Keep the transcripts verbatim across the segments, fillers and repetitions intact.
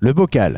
le bocal.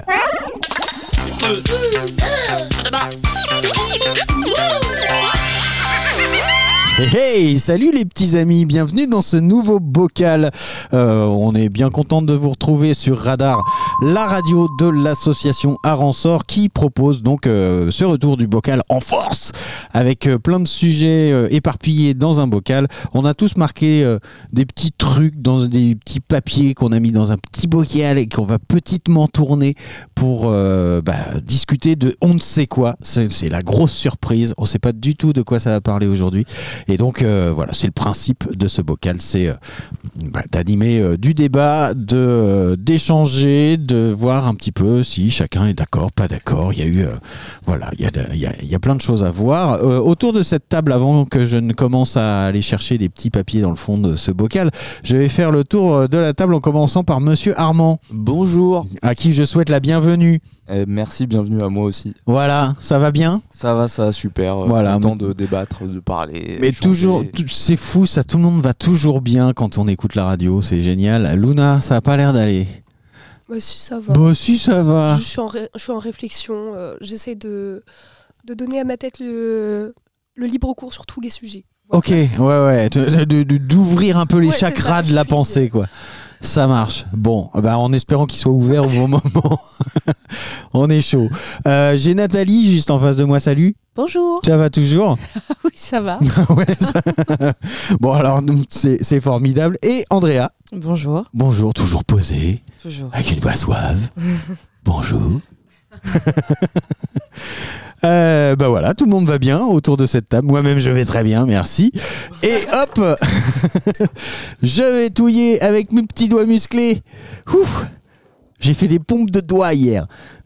Hey, hey, salut les petits amis, bienvenue dans ce nouveau bocal. Euh, on est bien content de vous retrouver sur Radar, la radio de l'association Aransor qui propose donc euh, ce retour du bocal en force avec euh, plein de sujets euh, éparpillés dans un bocal. On a tous marqué euh, des petits trucs dans des petits papiers qu'on a mis dans un petit bocal et qu'on va petitement tourner pour euh, bah, discuter de on ne sait quoi. C'est, c'est la grosse surprise, on ne sait pas du tout de quoi ça va parler aujourd'hui. Et donc euh, voilà, c'est le principe de ce bocal, c'est euh, bah, d'animer euh, du débat, de euh, d'échanger, de voir un petit peu si chacun est d'accord, pas d'accord. Il y a eu, euh, voilà, il y a, de, il y a, il y a plein de choses à voir. Euh, autour de cette table, avant que je ne commence à aller chercher des petits papiers dans le fond de ce bocal, je vais faire le tour de la table en commençant par Monsieur Armand. Bonjour. À qui je souhaite la bienvenue. Eh, merci, bienvenue à moi aussi. Voilà, ça va bien ? Ça va, ça va super. Voilà. Content de débattre, de parler. Mais changer. toujours, t- c'est fou, ça, tout le monde va toujours bien quand on écoute la radio, c'est génial. Luna, ça a pas l'air d'aller. Bah si, ça va. Bah si, ça va. Je suis en, ré- je suis en réflexion. euh, j'essaie de, de donner à ma tête le, le libre cours sur tous les sujets. Voilà. Ok, ouais, ouais, de- de- de- d'ouvrir un peu les Ouais, c'est chakras ça, de je la suis- pensée, quoi. Ça marche. Bon, bah en espérant qu'il soit ouvert au bon moment. On est chaud. Euh, j'ai Nathalie juste en face de moi. Salut. Bonjour. Ça va toujours ? Oui, ça va. Ouais, ça- Bon, alors, c'est, c'est formidable. Et Andrea. Bonjour. Bonjour, toujours posé, Toujours. avec une voix suave. Bonjour. Euh, bah voilà, tout le monde va bien autour de cette table. Moi-même, je vais très bien, merci. Et hop, je vais touiller avec mes petits doigts musclés. Ouf, j'ai fait des pompes de doigts hier.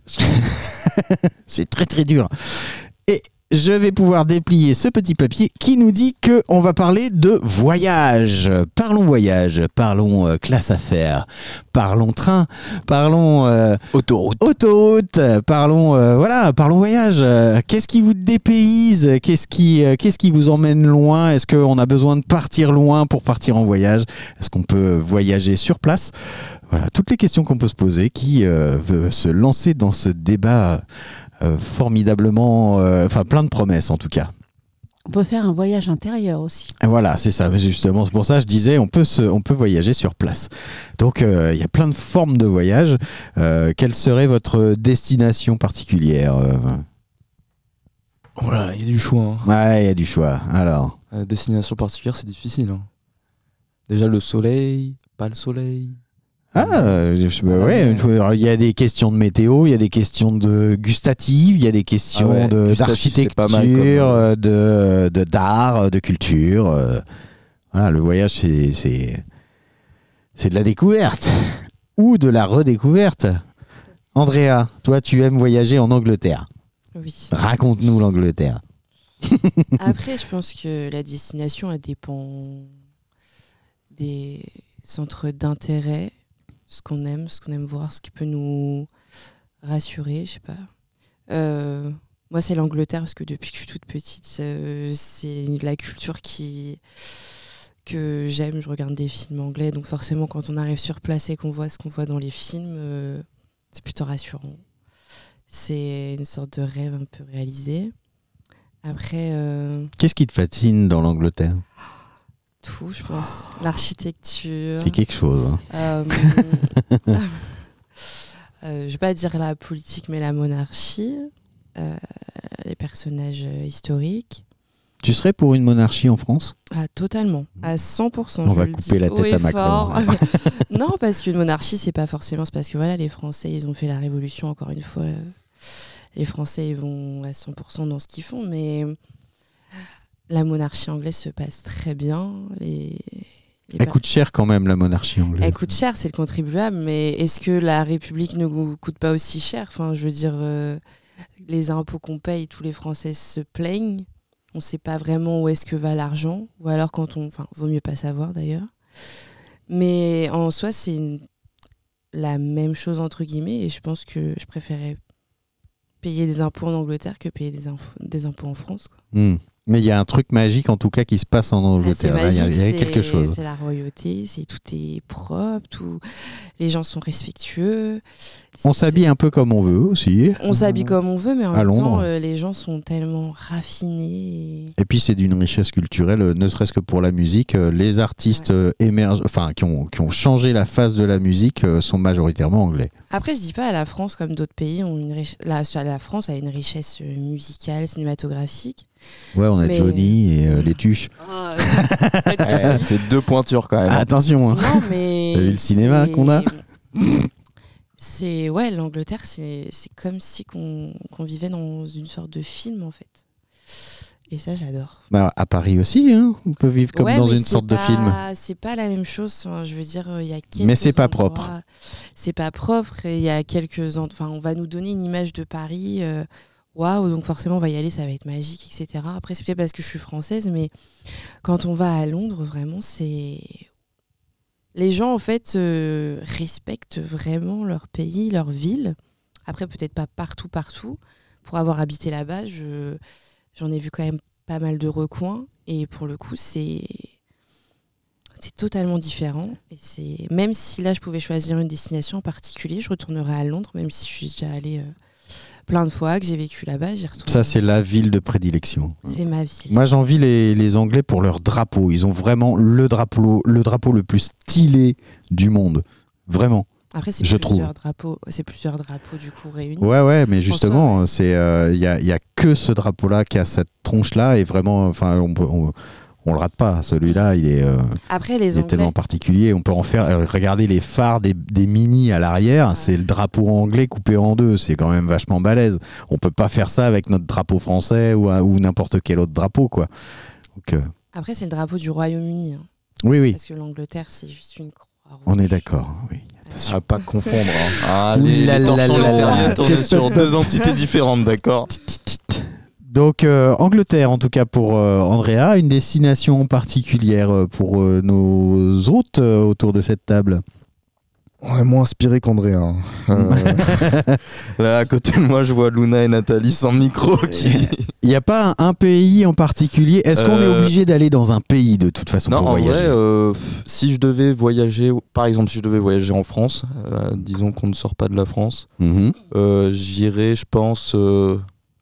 C'est très très dur. Et je vais pouvoir déplier ce petit papier qui nous dit qu'on va parler de voyage. Parlons voyage, parlons euh, classe affaires, parlons train, parlons euh, Autoroute. autoroute, parlons euh, voilà, parlons voyage. Euh, Qu'est-ce qui vous dépayse ? Qu'est-ce qui euh, qu'est-ce qui vous emmène loin ? Est-ce qu'on a besoin de partir loin pour partir en voyage ? Est-ce qu'on peut voyager sur place ? Voilà, toutes les questions qu'on peut se poser. Qui euh, veut se lancer dans ce débat euh, formidablement, euh, enfin plein de promesses en tout cas. On peut faire un voyage intérieur aussi. Et voilà, c'est ça, justement, c'est pour ça que je disais, on peut, se, on peut voyager sur place. Donc, euh, il y a plein de formes de voyage. Euh, quelle serait votre destination particulière ? euh Voilà, il y a du choix. Hein. Ouais, il y a du choix. Alors, Euh, destination particulière, c'est difficile. Hein. Déjà le soleil, pas le soleil. ah, je- bah ouais, alors, il y a des questions de météo, il y a des questions de gustatives, il y a des questions Ah ouais, de, gustatif, d'architecture, c'est pas mal comme, euh, de, de, d'art, de culture. euh. Voilà, le voyage, c'est, c'est, c'est de la découverte ou de la redécouverte. Andrea, toi, tu aimes voyager en Angleterre. Oui. Raconte-nous l'Angleterre. Après, je pense que la destination, elle dépend des centres d'intérêt, ce qu'on aime, ce qu'on aime voir, ce qui peut nous rassurer, je sais pas. Euh, moi, c'est l'Angleterre parce que depuis que je suis toute petite, c'est, c'est la culture qui que j'aime. Je regarde des films anglais, donc forcément, quand on arrive sur place et qu'on voit ce qu'on voit dans les films, euh, c'est plutôt rassurant. C'est une sorte de rêve un peu réalisé. Après, euh, Qu'est-ce qui te fascine dans l'Angleterre ? tout, je pense. L'architecture. C'est quelque chose. Hein. Euh, euh, je vais pas dire la politique, mais la monarchie. Euh, les personnages euh, historiques. Tu serais pour une monarchie en France ? Ah, totalement, à cent pour cent. On je va le couper dis la haut tête et à Macron. fort. Non, parce qu'une monarchie, c'est pas forcément. C'est parce que voilà, les Français, ils ont fait la révolution, encore une fois. Euh, les Français, ils vont à cent pour cent dans ce qu'ils font, mais la monarchie anglaise se passe très bien. Les, les Elle coûte cher quand même, la monarchie anglaise. Elle coûte cher, c'est le contribuable, mais est-ce que la République ne cou- coûte pas aussi cher ? Enfin, je veux dire, euh, les impôts qu'on paye, tous les Français se plaignent. On ne sait pas vraiment où est-ce que va l'argent, ou alors quand on... Enfin, vaut mieux pas savoir d'ailleurs. Mais en soi, c'est une- la même chose entre guillemets, et je pense que je préférais payer des impôts en Angleterre que payer des, infos- des impôts en France, quoi. Mmh. Mais il y a un truc magique en tout cas qui se passe en Ah, c'est Angleterre. Là, Il y a, magique, il y a c'est- quelque chose. C'est la royauté, c'est tout est propre, tout, les gens sont respectueux. On C'est- s'habille un peu comme on veut aussi. On s'habille comme on veut, mais en À même temps, Londres. euh, les gens sont tellement raffinés. et- Et puis c'est d'une richesse culturelle, euh, ne serait-ce que pour la musique. euh, Les artistes Ouais. euh, émergent, enfin qui ont, qui ont changé la face de la musique euh, sont majoritairement anglais. Après, je dis pas à la France comme d'autres pays ont une riche- la, la France a une richesse euh, musicale, cinématographique. Ouais, on a Mais- Johnny et euh, les tuches. Ouais, c'est deux pointures quand même. Attention, hein. Non, mais T'as vu le cinéma c'est- qu'on a C'est ouais, l'Angleterre, c'est c'est comme si qu'on qu'on vivait dans une sorte de film en fait. Et ça, j'adore. Bah, à Paris aussi, hein. On peut vivre comme Ouais, dans mais une c'est sorte de pas- film. C'est pas la même chose. Enfin, je veux dire, il y a quelques Mais c'est pas endroits- propre. C'est pas propre et il y a quelques. en- Enfin, on va nous donner une image de Paris. euh, Waouh, donc forcément, on va y aller, ça va être magique, et cetera. Après, c'est peut-être parce que je suis française, mais quand on va à Londres, vraiment, c'est. Les gens, en fait, euh, respectent vraiment leur pays, leur ville. Après, peut-être pas partout, partout. Pour avoir habité là-bas, je... j'en ai vu quand même pas mal de recoins. Et pour le coup, c'est c'est totalement différent. Et c'est même si là, je pouvais choisir une destination en particulier, je retournerais à Londres, même si je suis déjà allée euh, plein de fois, que j'ai vécu là-bas, j'y retourne. Ça, c'est la ville de prédilection. C'est ma ville. Moi, j'envie les, les Anglais pour leur drapeau. Ils ont vraiment le drapeau, le drapeau le plus stylé du monde. Vraiment. Après, c'est je plusieurs drapeaux, c'est plusieurs drapeaux du coup réunis. Ouais, ouais, mais En justement, soi, ouais. c'est il y, a, y a que ce drapeau-là qui a cette tronche-là et vraiment, enfin, on, peut- on, on le rate pas. Celui-là, il est, euh, Après, les il est Anglais, tellement particulier. On peut en faire. euh, regardez les phares des, des Mini à l'arrière. Ouais. C'est le drapeau anglais coupé en deux. C'est quand même vachement balèze. On peut pas faire ça avec notre drapeau français ou, un- ou n'importe quel autre drapeau, quoi. Donc, euh, après c'est le drapeau du Royaume-Uni, hein, oui, oui, parce que l'Angleterre, c'est juste une croix rouge. on est d'accord. Oui. À pas confondre. Hein. Ah, Ouh les là les là torsions là et là. serviettes, on est sur deux entités différentes, d'accord. Donc euh, Angleterre en tout cas pour euh, Andrea, une destination particulière euh, pour euh, nos hôtes euh, autour de cette table. Ouais, moins inspiré qu'André. Hein. Euh, là, à côté de moi, je vois Luna et Nathalie sans micro qui. Il n'y a pas un, un pays en particulier. Est-ce qu'on Euh, est obligé d'aller dans un pays de toute façon Non, pour en voyager vrai, euh, si je devais voyager, par exemple, si je devais voyager en France, euh, disons qu'on ne sort pas de la France, Mhm. euh, j'irais, je pense. euh,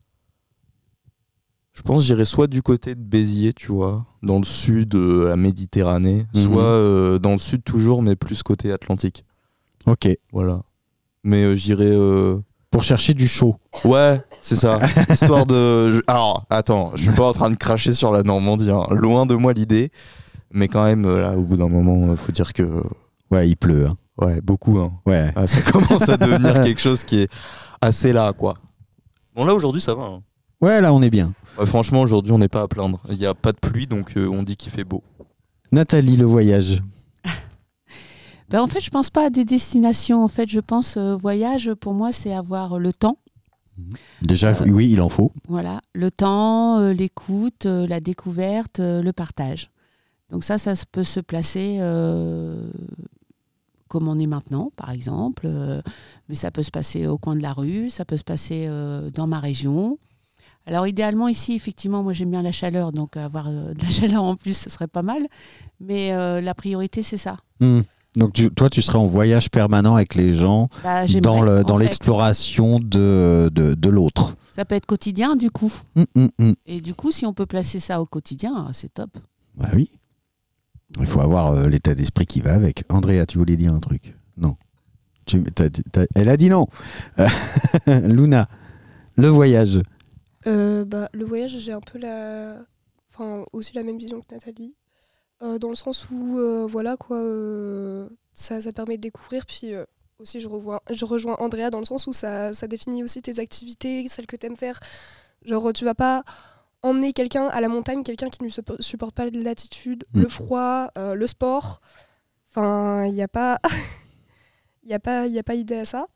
Je pense j'irais soit du côté de Béziers, tu vois, dans le sud, euh, la Méditerranée, Mhm. soit euh, dans le sud toujours, mais plus côté Atlantique. Ok. Voilà. Mais euh, j'irais. euh, Pour chercher du chaud. Ouais, c'est ça. Histoire de. je- Alors, attends, je suis pas en train de cracher sur la Normandie. Hein. Loin de moi l'idée. Mais quand même, euh, là, au bout d'un moment, euh, faut dire que. euh, Ouais, il pleut. Hein. Ouais, beaucoup. Hein. Ouais. Ah, ça commence à devenir quelque chose qui est assez là, quoi. Bon, là, aujourd'hui, ça va. Hein. Ouais, là on est bien. Ouais, franchement, aujourd'hui, on n'est pas à plaindre. Il n'y a pas de pluie, donc euh, on dit qu'il fait beau. Nathalie, le voyage. Ben, en fait, je pense pas à des destinations. En fait, je pense euh, voyage, pour moi, c'est avoir le temps. Déjà, Euh, oui, il en faut. Voilà, le temps, euh, l'écoute, euh, la découverte, euh, le partage. Donc ça, ça se- peut se placer euh, comme on est maintenant, par exemple. euh, mais ça peut se passer au coin de la rue, ça peut se passer euh, dans ma région. Alors idéalement ici, effectivement, moi j'aime bien la chaleur, donc avoir euh, de la chaleur en plus, ce serait pas mal. Mais euh, la priorité, c'est ça. Hmm. Donc tu- toi, tu serais en voyage permanent avec les gens Bah, j'aimerais, dans le- en dans fait. l'exploration de, de, de l'autre. Ça peut être quotidien, du coup. Hum, hum, hum. Et du coup, si on peut placer ça au quotidien, c'est top. Bah oui. Il faut avoir euh, l'état d'esprit qui va avec. Andrea, tu voulais dire un truc? Non. Tu, t'as- t'as- elle a dit non. Euh, Luna, le voyage. Euh, bah, le voyage, j'ai un peu la... Enfin, aussi la même vision que Nathalie. Euh, dans le sens où, euh, voilà, quoi, euh, ça, ça te permet de découvrir. Puis euh, aussi, je, revois, je rejoins Andrea dans le sens où ça, ça définit aussi tes activités, celles que tu aimes faire. Genre, tu vas pas emmener quelqu'un à la montagne, quelqu'un qui ne suppo- supporte pas l'altitude, Mm. le froid, euh, le sport. Enfin, il n'y a pas... Il n'y a pas, y a pas idée à ça.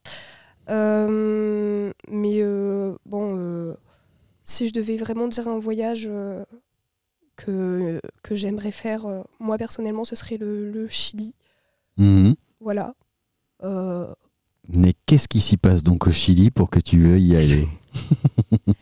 Euh, mais euh, bon, euh, si je devais vraiment dire un voyage euh, que, que j'aimerais faire, euh, moi personnellement, ce serait le, le Chili. Mhm. Voilà. Euh, Mais qu'est-ce qui s'y passe donc au Chili pour que tu veuilles y aller?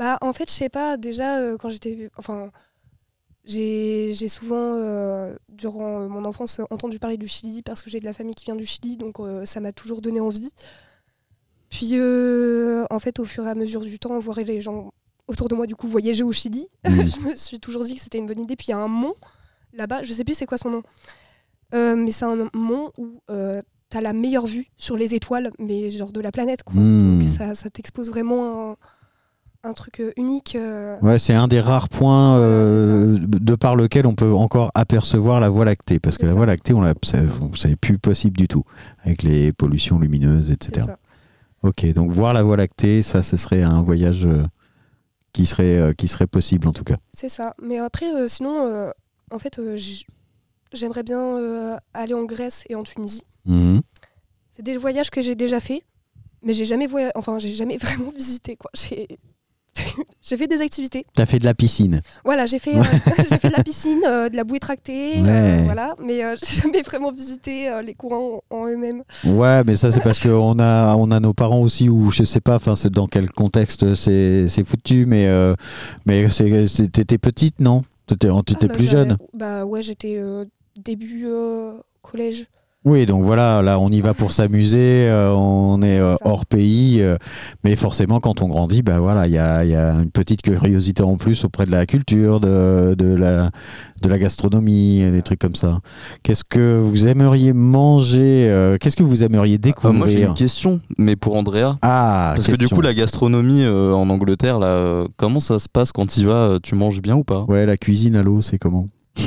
Bah, en fait, je sais pas, déjà, euh, quand j'étais. Enfin, j'ai, j'ai souvent, euh, durant mon enfance, euh, entendu parler du Chili parce que j'ai de la famille qui vient du Chili, donc euh, ça m'a toujours donné envie. Puis, euh, en fait, au fur et à mesure du temps, voir les gens autour de moi, du coup, voyager au Chili, Mmh. je me suis toujours dit que c'était une bonne idée. Puis, il y a un mont là-bas, je sais plus c'est quoi son nom, euh, mais c'est un mont où euh, t'as la meilleure vue sur les étoiles, mais genre de la planète, quoi. Mmh. Donc, ça, ça t'expose vraiment un, un truc euh, unique. euh. Ouais, c'est un des rares points euh, Voilà, de par lequel on peut encore apercevoir la Voie lactée, parce que C'est la ça. Voie lactée, on l'a, c'est, c'est plus possible du tout, avec les pollutions lumineuses, C'est et cetera. ça. Ok, donc voir la Voie lactée, ça, ce serait un voyage euh, qui serait euh, qui serait possible en tout cas. C'est ça. Mais après, euh, sinon, euh, en fait, euh, j- j'aimerais bien euh, aller en Grèce et en Tunisie. Mhm. C'est des voyages que j'ai déjà fait, mais j'ai jamais, voya- enfin, j'ai jamais vraiment visité, quoi. J'ai... j'ai fait des activités. T'as fait de la piscine. Voilà, j'ai fait, euh, j'ai fait de la piscine, euh, de la bouée tractée, Ouais. euh, voilà, mais euh, j'ai jamais vraiment visité euh, les courants en, en eux-mêmes. Ouais, mais ça c'est parce qu'on a on a nos parents aussi, ou je sais pas, enfin c'est dans quel contexte c'est c'est foutu, mais euh, mais c'est, c'est- t'étais petite, non? T'étais t'étais Ah, bah, plus j'avais- jeune. Bah ouais, j'étais euh, début euh, collège. Oui, donc voilà, là on y va pour s'amuser, euh, on est C'est euh, ça. hors pays, euh, mais forcément quand on grandit, bah voilà, il y a, il y a une petite curiosité en plus auprès de la culture, de, de la de la gastronomie, et des trucs comme ça. Qu'est-ce que vous aimeriez manger euh, Qu'est-ce que vous aimeriez Euh, découvrir? moi j'ai une question, mais pour Andrea. Ah, Parce que du question. coup la gastronomie euh, en Angleterre, là, euh, comment ça se passe quand tu y vas? euh, Tu manges bien ou pas? Ouais, la cuisine à l'eau, c'est comment?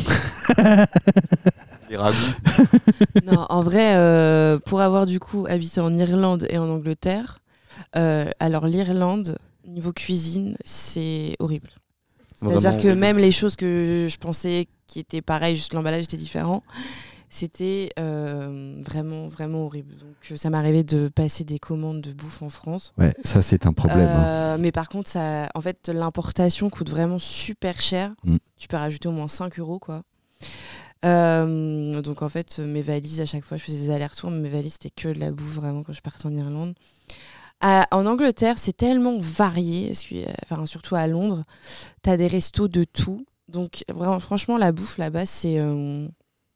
Les ragoûts. Non, en vrai, euh, pour avoir du coup habité en Irlande et en Angleterre, euh, alors l'Irlande, niveau cuisine, c'est horrible. C'est-à-dire Vraiment que horrible. même les choses que je pensais qui étaient pareilles, juste l'emballage était différent, c'était euh, vraiment, vraiment horrible. Donc euh, ça m'arrivait de passer des commandes de bouffe en France. Ouais, ça c'est un problème. hein. Euh, mais par contre, ça, en fait, l'importation coûte vraiment super cher. Mm. Tu peux rajouter au moins cinq euros, quoi. Euh, donc en fait, mes valises, à chaque fois, je faisais des allers-retours, mais mes valises, c'était que de la bouffe, vraiment, quand je partais en Irlande. À- en Angleterre, c'est tellement varié, parce que, euh, enfin, surtout à Londres, tu as des restos de tout. Donc vraiment, franchement, la bouffe là-bas, c'est... euh,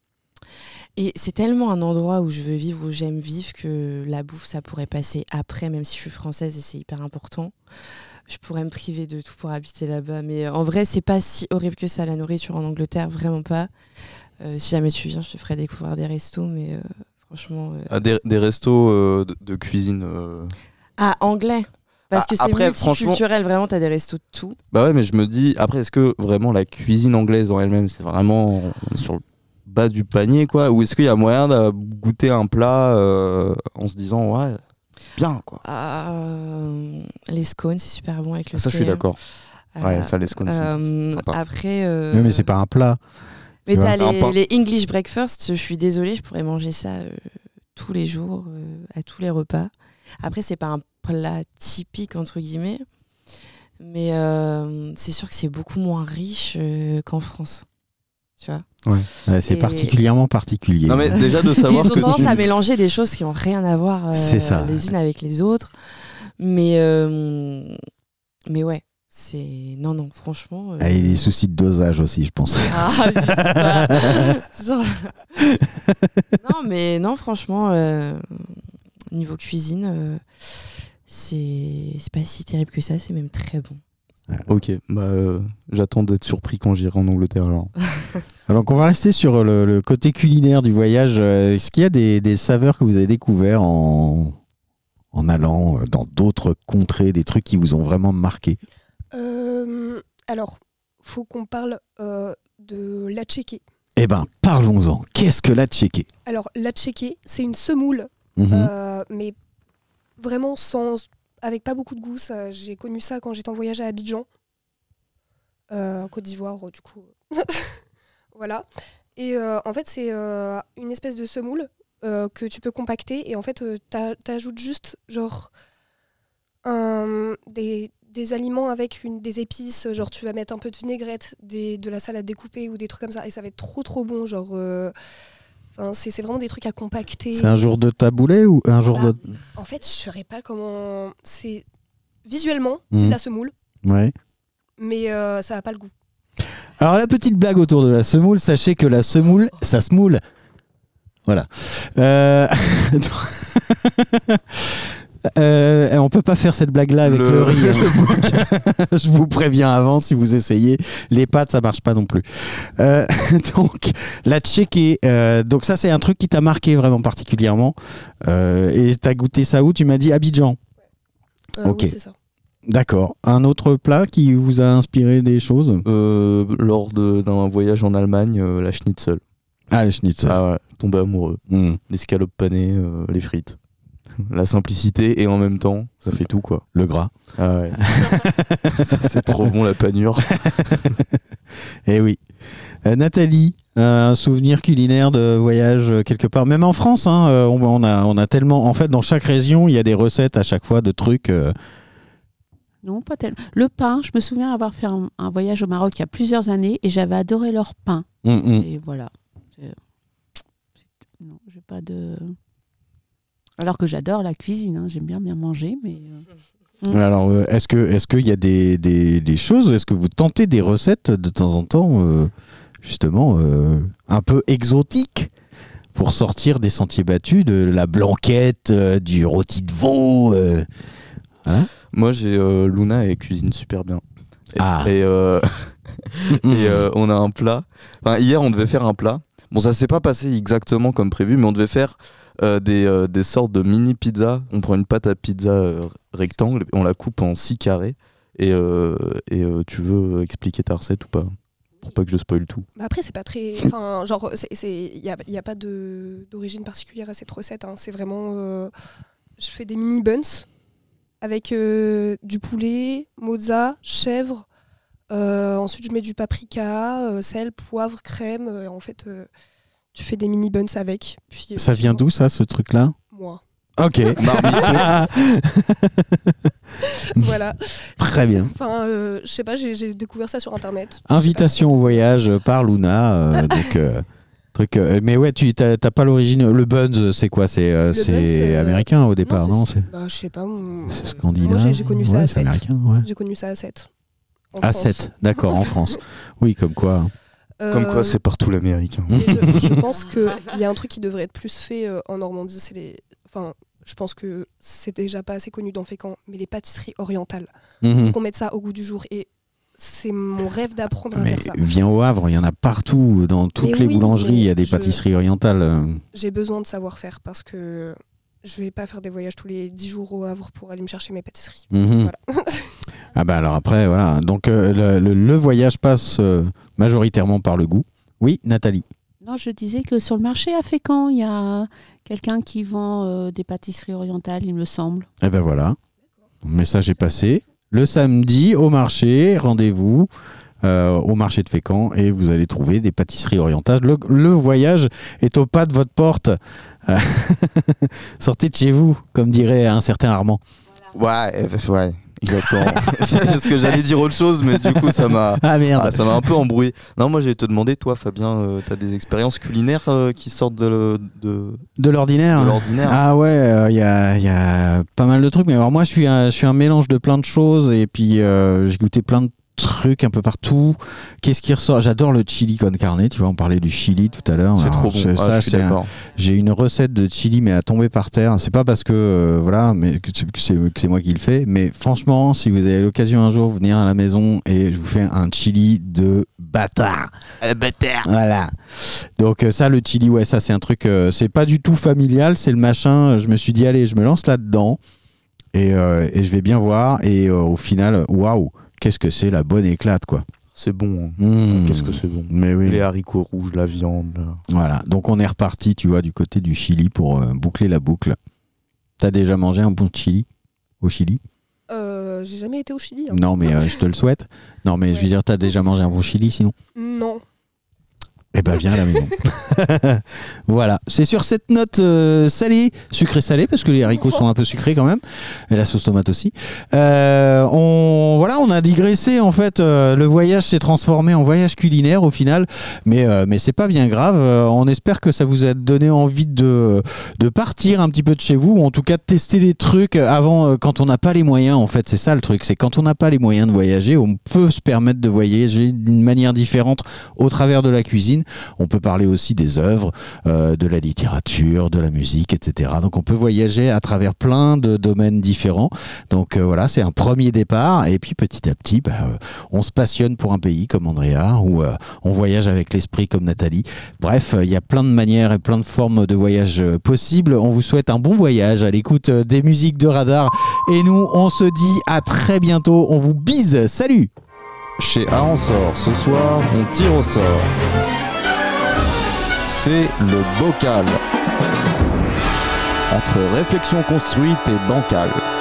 Et c'est tellement un endroit où je veux vivre, où j'aime vivre, que la bouffe, ça pourrait passer après, même si je suis française et c'est hyper important. Je pourrais me priver de tout pour habiter là-bas. Mais en vrai, c'est pas si horrible que ça, la nourriture en Angleterre, vraiment pas. Euh, si jamais tu viens, je te ferai découvrir des restos, mais euh, franchement... euh, Ah, des, des restos euh, de, de cuisine. euh. Ah, anglais. Parce Ah, que c'est après, multiculturel, vraiment, t'as des restos de tout. Bah ouais, mais je me dis, après, est-ce que vraiment la cuisine anglaise en elle-même, c'est vraiment on est sur le bas du panier, quoi? Ou est-ce qu'il y a moyen de goûter un plat euh, en se disant, ouais, bien, quoi? Euh, les scones, c'est super bon avec le Ça, je suis thé, hein. d'accord. Euh, Ouais, ça, les scones, c'est euh, sympa. Après... euh, Ouais, mais c'est pas un plat. Mais Tu t'as vois. Un les, pain. les English breakfast, je suis désolée, je pourrais manger ça euh, tous les jours, euh, à tous les repas. Après, c'est pas un plat typique, entre guillemets, mais euh, c'est sûr que c'est beaucoup moins riche euh, qu'en France. Tu vois, Ouais, c'est Et- particulièrement particulier. Non, mais déjà de ils savoir ont que tendance tu... à mélanger des choses qui n'ont rien à voir euh, C'est ça. les unes avec les autres. Mais, euh, mais ouais, c'est. Non, non, franchement. euh, Ah, et des soucis de dosage aussi, je pense. Ah, oui, c'est pas- Toujours- non, mais non, franchement, euh, niveau cuisine, euh, c'est c'est pas si terrible que ça, c'est même très bon. Ok, bah euh, j'attends d'être surpris quand j'irai en Angleterre, alors. Alors qu'on va rester sur le, le côté culinaire du voyage. euh, Est-ce qu'il y a des, des saveurs que vous avez découvertes en, en allant dans d'autres contrées, des trucs qui vous ont vraiment marqué? Euh, alors, faut qu'on parle euh, de la tchéké. Eh ben, parlons-en. Qu'est-ce que la tchéké? Alors, la tchéké, c'est une semoule, Mhm. euh, mais vraiment sans, avec pas beaucoup de goût. Ça, j'ai connu ça quand j'étais en voyage à Abidjan, euh, en Côte d'Ivoire, du coup. Voilà. Et euh, en fait, c'est euh, une espèce de semoule euh, que tu peux compacter. Et en fait, euh, t'a- t'ajoutes juste genre un, des, des aliments avec une, des épices. Genre, tu vas mettre un peu de vinaigrette, des, de la salade découpée ou des trucs comme ça. Et ça va être trop, trop bon. Genre, euh, 'fin, c'est, c'est vraiment des trucs à compacter. C'est un jour de taboulé ou un jour Bah, de... En fait, je saurais pas comment. C'est visuellement, c'est Mhm. de la semoule. Ouais. mais euh, ça n'a pas le goût. Alors la petite blague autour de la semoule, sachez que la semoule, ça se moule. Voilà. Euh... euh, on peut pas faire cette blague-là avec le, Le- riz. hein. Je vous préviens avant, si vous essayez. Les pâtes, ça marche pas non plus. Euh, donc la tchéké, euh, donc ça c'est un truc qui t'a marqué vraiment particulièrement. Euh, et t'as goûté ça où? Tu m'as dit Abidjan. Euh, Ok. oui, c'est ça. D'accord. Un autre plat qui vous a inspiré des choses? Euh, lors de- d'un voyage en Allemagne, euh, la schnitzel. Ah, le schnitzel. Ah ouais, tombé amoureux. Hmm. L'escalope panée, euh, les frites. La simplicité et en même temps, ça fait tout quoi. Le gras. Ah ouais. Ça, c'est trop bon la panure. Eh oui. Euh, Nathalie, un souvenir culinaire de voyage euh, quelque part, même en France, hein, euh, on, on a, on a tellement. En fait, dans chaque région, il y a des recettes à chaque fois de trucs. euh, Non, pas tellement. Le pain, je me souviens avoir fait un, un voyage au Maroc il y a plusieurs années et j'avais adoré leur pain. hum, hum. Et voilà. C'est- c'est- Non, j'ai pas de. Alors que j'adore la cuisine, hein, j'aime bien bien manger, mais. euh, Alors, euh, est-ce que, est-ce qu'il y a des, des, des choses, est-ce que vous tentez des recettes de temps en temps, euh, justement, euh, un peu exotiques pour sortir des sentiers battus, de la blanquette, euh, du rôti de veau euh, Moi j'ai euh, Luna, elle cuisine super bien. Et, Ah. et, euh, et euh, on a un plat. Enfin, hier on devait faire un plat. Bon, ça s'est pas passé exactement comme prévu, mais on devait faire euh, des, euh, des sortes de mini pizzas. On prend une pâte à pizza euh, rectangle, on la coupe en six carrés. Et, euh, et euh, tu veux expliquer ta recette ou pas? Pour pas que je spoil tout. Mais après, c'est pas très. Enfin, genre, il n'y a, y a pas de- d'origine particulière à cette recette. hein. C'est vraiment. euh, je fais des mini buns avec euh, du poulet, mozza, chèvre. Euh, ensuite, je mets du paprika, euh, sel, poivre, crème. euh, et en fait, euh, tu fais des mini buns avec. Puis, euh, Ça vient sinon, d'où, ça, ce truc-là? Moi. Ok. Voilà. Très bien. Enfin, euh, je sais pas, j'ai j'ai découvert ça sur internet. Invitation au voyage par Luna. euh, donc, euh, truc, euh, mais ouais, tu t'as t'as pas l'origine. Le buns, c'est quoi? C'est euh, Le c'est buns, euh, américain au départ, non? c'est- C'est bah, je sais pas. mon- c'est scandinave. Moi, j'ai j'ai connu ça Ouais, à c'est sept. américain, ouais. J'ai connu ça à sept. En À France. sept, d'accord, en France. Oui, comme quoi. Comme quoi Euh, c'est partout l'américain. Et je, je pense qu'il y a un truc qui devrait être plus fait euh, en Normandie, c'est les. Enfin, je pense que c'est déjà pas assez connu dans Fécamp, mais les pâtisseries orientales. Mhm. Qu'on mette ça au goût du jour. Et c'est mon rêve d'apprendre à Mais faire ça. viens au Havre, il y en a partout, dans toutes Mais les oui, boulangeries, il y a mais des je- pâtisseries orientales. euh. J'ai besoin de savoir faire parce que je vais pas faire des voyages tous les dix jours au Havre pour aller me chercher mes pâtisseries. Mhm. Voilà. Ah bah alors après, voilà. Donc euh, le, le- le voyage passe euh, majoritairement par le goût. Oui, Nathalie. Non, je disais que sur le marché à Fécamp, il y a quelqu'un qui vend euh, des pâtisseries orientales, il me semble. Eh ben voilà. Le message est passé. Le samedi, au marché, rendez-vous euh, au marché de Fécamp et vous allez trouver des pâtisseries orientales. Le, le voyage est au pas de votre porte. Euh, Sortez de chez vous, comme dirait un certain Armand. Ouais, ouais, exactement. Parce que j'allais dire autre chose, mais du coup ça m'a. Ah merde. Ah, ça m'a un peu embrouillé. Non, moi j'allais te demander, toi Fabien, euh, t'as des expériences culinaires euh, qui sortent de, de, De l'ordinaire. de hein. l'ordinaire? Ah ouais, il y, a, y a pas mal de trucs. Mais alors moi, je suis un, je suis un mélange de plein de choses. Et puis, euh, j'ai goûté plein de trucs un peu partout. Qu'est-ce qui ressort? J'adore le chili con carne. Tu vois, on parlait du chili tout à l'heure. C'est Alors, trop bon. c'est- Ah, ça, je suis c'est un- d'accord. J'ai une recette de chili, mais à tomber par terre. C'est pas parce que, euh, voilà, mais que c'est, que c'est- que c'est moi qui le fais. Mais franchement, si vous avez l'occasion un jour de venir à la maison et je vous fais un chili de bâtard. bâtard. Voilà. Donc euh, ça, le chili, ouais, ça c'est un truc, euh, c'est pas du tout familial, c'est le machin. Je me suis dit, allez, je me lance là-dedans et, euh, et je vais bien voir. Et euh, au final, waouh, qu'est-ce que c'est la bonne éclate, quoi. C'est bon. hein. Mmh. Qu'est-ce que c'est bon. Mais oui. Les haricots rouges, la viande. Là. Voilà. Donc on est reparti, tu vois, du côté du Chili pour euh, boucler la boucle. T'as déjà mangé un bon chili au Chili? Euh, J'ai jamais été au Chili. hein. Non, mais euh, je te le souhaite. Non, mais je veux Ouais. dire, t'as déjà mangé un bon chili sinon? Non. Eh bah viens à la maison. Voilà, c'est sur cette note euh, salée, sucrée-salée, parce que les haricots sont un peu sucrés quand même, et la sauce tomate aussi. Euh, on, voilà, on a digressé en fait, euh, le voyage s'est transformé en voyage culinaire au final, mais, euh, mais c'est pas bien grave. Euh, on espère que ça vous a donné envie de, de partir un petit peu de chez vous, ou en tout cas de tester des trucs avant, euh, quand on n'a pas les moyens. En fait, c'est ça le truc, c'est quand on n'a pas les moyens de voyager, on peut se permettre de voyager d'une manière différente au travers de la cuisine. On peut parler aussi des œuvres, euh, de la littérature, de la musique, et cetera. Donc on peut voyager à travers plein de domaines différents. Donc euh, voilà, c'est un premier départ, et puis petit à petit, bah, euh, on se passionne pour un pays comme Andrea, ou euh, on voyage avec l'esprit comme Nathalie. Bref, il euh, y a plein de manières et plein de formes de voyage euh, possibles. On vous souhaite un bon voyage à l'écoute euh, des musiques de Radar, et nous on se dit à très bientôt. On vous bise, salut. Chez Aransor, ce soir, on tire au sort. C'est le bocal. Entre réflexion construite et bancale.